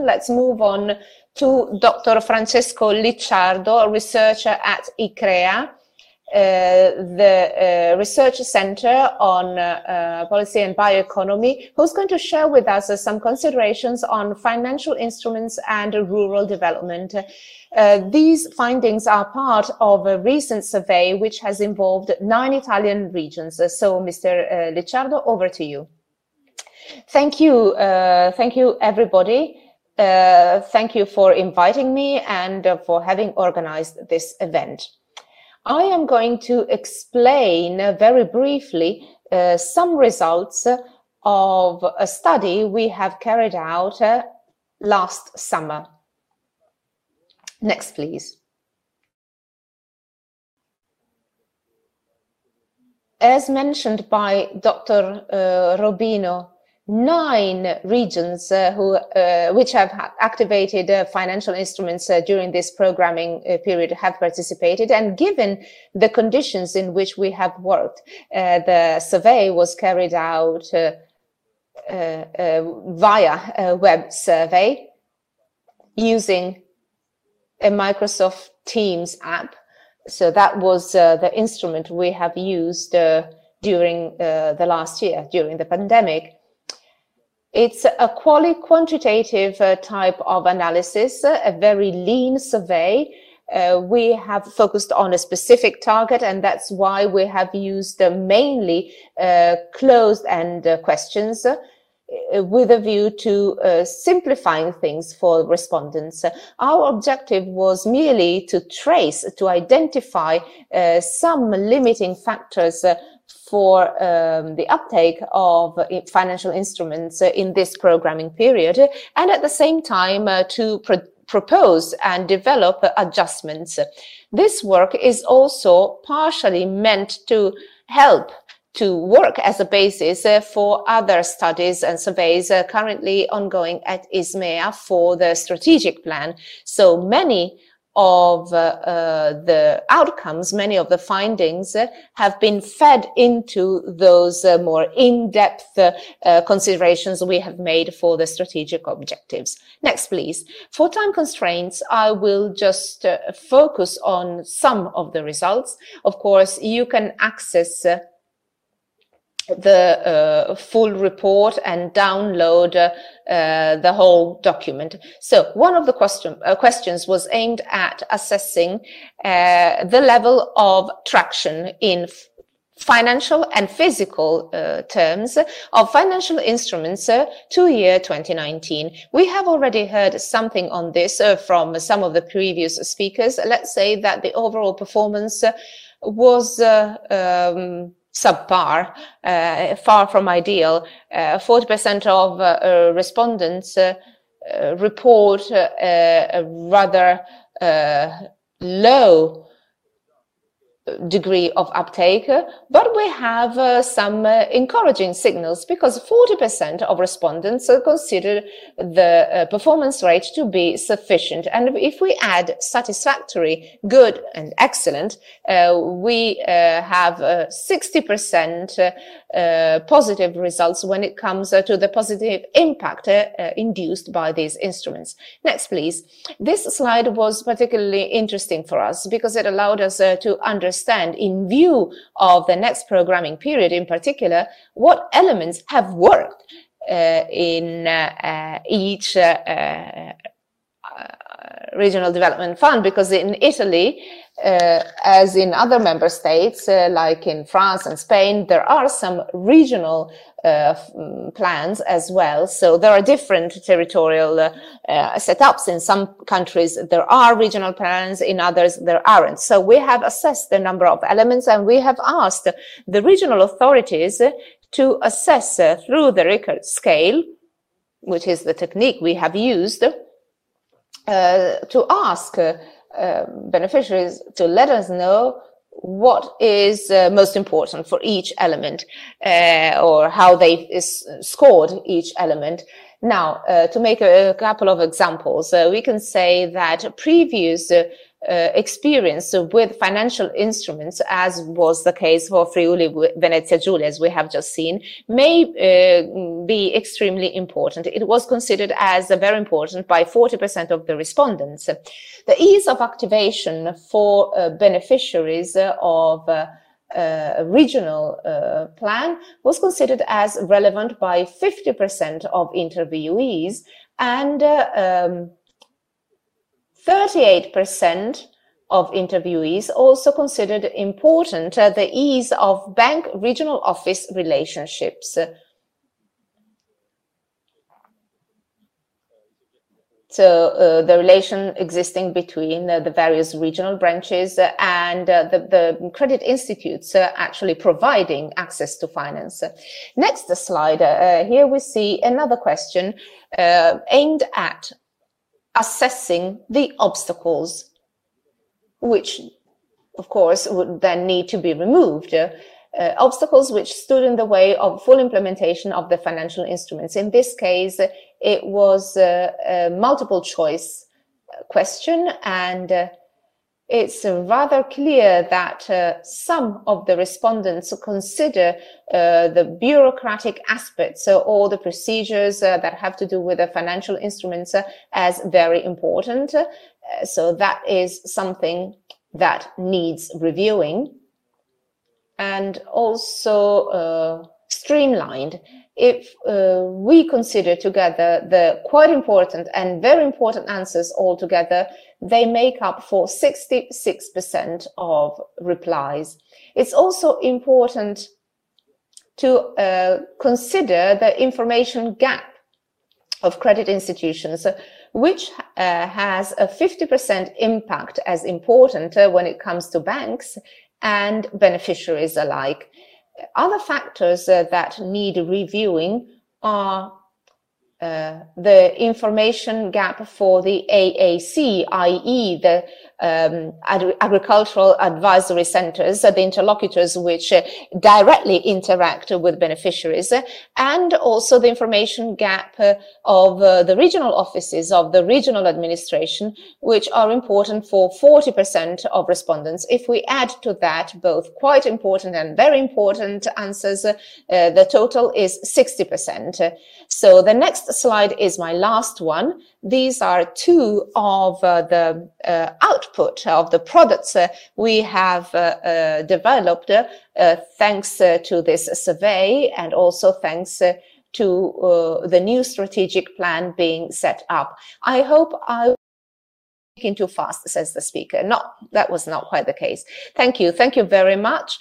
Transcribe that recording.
let's move on to Dr. Francesco Licciardo, a researcher at ICREA, the Research Center on Policy and Bioeconomy, who's going to share with us some considerations on financial instruments and rural development. These findings are part of a recent survey which has involved 9 Italian regions. So, Mr. Licciardo, over to you. Thank you, everybody. Thank you for inviting me and for having organized this event. I am going to explain very briefly some results of a study we have carried out last summer. Next, please. As mentioned by Dr. Robino, 9 regions which have activated financial instruments during this programming period have participated, and given the conditions in which we have worked, the survey was carried out via a web survey using a Microsoft Teams app. So that was the instrument we have used during the last year, during the pandemic. It's a quantitative type of analysis, a very lean survey. We have focused on a specific target, and that's why we have used mainly closed-end questions with a view to simplifying things for respondents. Our objective was merely to identify some limiting factors for the uptake of financial instruments in this programming period, and at the same time to propose and develop adjustments. This work is also partially meant to help to work as a basis for other studies and surveys currently ongoing at ISMEA for the strategic plan. So many of the outcomes, many of the findings have been fed into those more in-depth considerations we have made for the strategic objectives. Next, please. For time constraints, I will just focus on some of the results. Of course, you can access the full report and download the whole document. So one of the questions was aimed at assessing the level of traction in financial and physical terms of financial instruments to year 2019. We have already heard something on this from some of the previous speakers. Let's say that the overall performance was subpar, far from ideal. 40% of respondents report a rather low degree of uptake, but we have some encouraging signals, because 40% of respondents consider the performance rate to be sufficient. And if we add satisfactory, good and excellent, we have 60% positive results when it comes to the positive impact induced by these instruments. Next, please. This slide was particularly interesting for us because it allowed us to understand, in view of the next programming period in particular, what elements have worked in each regional development fund, because in Italy, as in other member states, like in France and Spain, there are some regional plans as well. So there are different territorial setups. In some countries, there are regional plans. In others, there aren't. So we have assessed the number of elements, and we have asked the regional authorities to assess through the Richter scale, which is the technique we have used, to ask beneficiaries to let us know what is most important for each element, or how they scored each element. Now, to make a couple of examples, we can say that previous experience with financial instruments, as was the case for Friuli Venezia Giulia, as we have just seen, may be extremely important. It was considered as very important by 40% of the respondents. The ease of activation for beneficiaries of a regional plan was considered as relevant by 50% of interviewees, and 38% of interviewees also considered important the ease of bank regional office relationships. So the relation existing between the various regional branches and the credit institutes actually providing access to finance. Next slide. Here we see another question aimed at assessing the obstacles, which of course would then need to be removed. Obstacles which stood in the way of full implementation of the financial instruments. In this case, it was a multiple choice question, and it's rather clear that some of the respondents consider the bureaucratic aspects or the procedures that have to do with the financial instruments as very important. So that is something that needs reviewing and also streamlined. If we consider together the quite important and very important answers all together, they make up for 66% of replies. It's also important to consider the information gap of credit institutions, which has a 50% impact as important when it comes to banks and beneficiaries alike. Other factors that need reviewing are the information gap for the AAC, i.e. the agricultural advisory centers, the interlocutors which directly interact with beneficiaries, and also the information gap of the regional offices of the regional administration, which are important for 40% of respondents. If we add to that both quite important and very important answers, the total is 60%. So the next slide is my last one. These are two of the output of the products we have developed thanks to this survey, and also thanks to the new strategic plan being set up. I hope I speaking too fast, says the speaker. No, that was not quite the case. Thank you. Thank you very much.